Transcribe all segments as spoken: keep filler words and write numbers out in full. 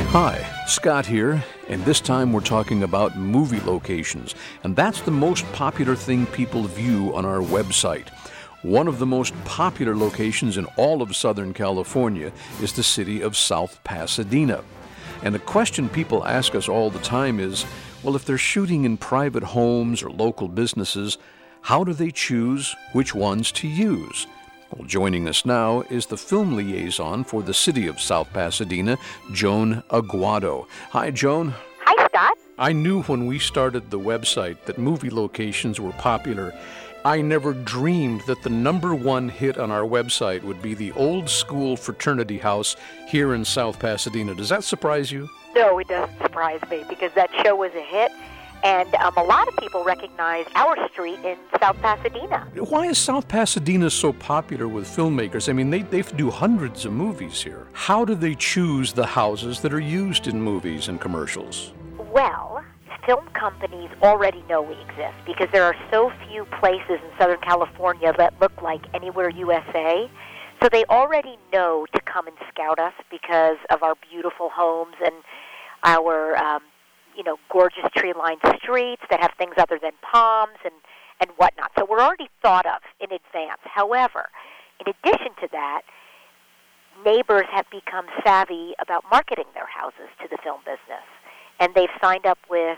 Hi, Scott here, and this time we're talking about movie locations, and that's the most popular thing people view on our website. One of the most popular locations in all of Southern California is the city of South Pasadena. And the question people ask us all the time is, well, if they're shooting in private homes or local businesses, how do they choose which ones to use? Well, joining us now is the film liaison for the city of South Pasadena, Joan Aguado. Hi, Joan. Hi, Scott. I knew when we started the website that movie locations were popular. I never dreamed that the number one hit on our website would be the Old School Fraternity House here in South Pasadena. Does that surprise you? No, it doesn't surprise me because that show was a hit. And um, a lot of people recognize our street in South Pasadena. Why is South Pasadena so popular with filmmakers? I mean, they, they do hundreds of movies here. How do they choose the houses that are used in movies and commercials? Well, film companies already know we exist because there are so few places in Southern California that look like anywhere U S A. So they already know to come and scout us because of our beautiful homes and our um, you know, gorgeous tree-lined streets that have things other than palms and, and whatnot. So we're already thought of in advance. However, in addition to that, neighbors have become savvy about marketing their houses to the film business. And they've signed up with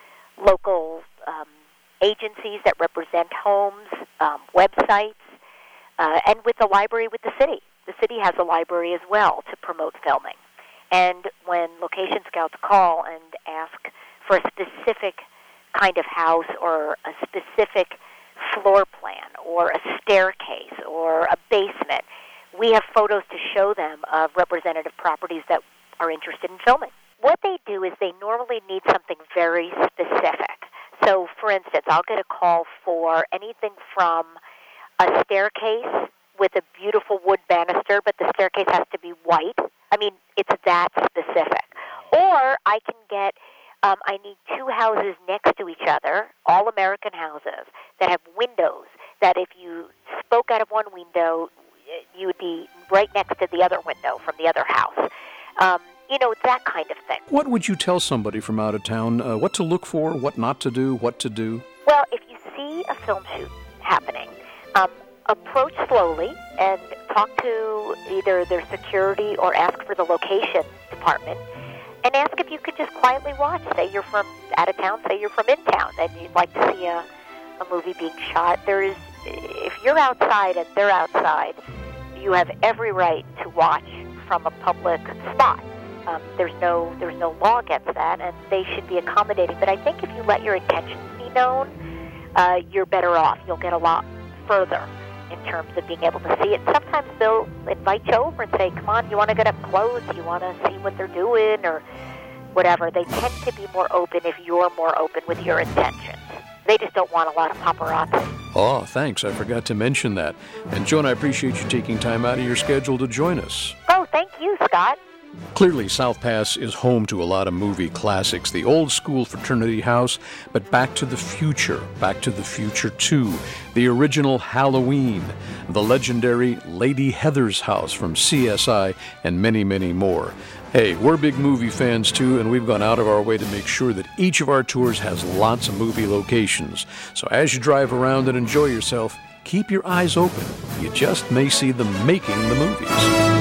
local um, agencies that represent homes, um, websites, uh, and with the library with the city. The city has a library as well to promote filming. And when location scouts call and ask for a specific kind of house or a specific floor plan or a staircase or a basement, we have photos to show them of representative properties that are interested in filming. What they do is they normally need something very specific. So, for instance, I'll get a call for anything from a staircase with a beautiful wood banister, but the staircase has to be white. I mean, it's that specific. Or I can get, um, I need two houses next to each other, all American houses, that have windows, that if you spoke out of one window, you would be right next to the other window from the other house. Um, you know, that kind of thing. What would you tell somebody from out of town, uh, what to look for, what not to do, what to do? Well, if you see a film shoot happening, um, approach slowly and talk to either their security or ask for the location department and ask if you could just quietly watch. Say you're from out of town, say you're from in town, and you'd like to see a, a movie being shot. There is, if you're outside and they're outside, you have every right to watch from a public spot. Um, there's no there's no law against that, and they should be accommodating. But I think if you let your intentions be known, uh, you're better off. You'll get a lot further in terms of being able to see it. Sometimes they'll invite you over and say, come on, you want to get up close, you want to see what they're doing, or whatever. They tend to be more open if you're more open with your intentions. They just don't want a lot of paparazzi. Oh, thanks. I forgot to mention that. And Joan, I appreciate you taking time out of your schedule to join us. Oh, thank you, Scott. Clearly, South Pass is home to a lot of movie classics. The Old School Fraternity House, but Back to the Future, Back to the Future two, the original Halloween, the legendary Lady Heather's House from C S I, and many, many more. Hey, we're big movie fans too, and we've gone out of our way to make sure that each of our tours has lots of movie locations. So as you drive around and enjoy yourself, keep your eyes open. You just may see them making the movies.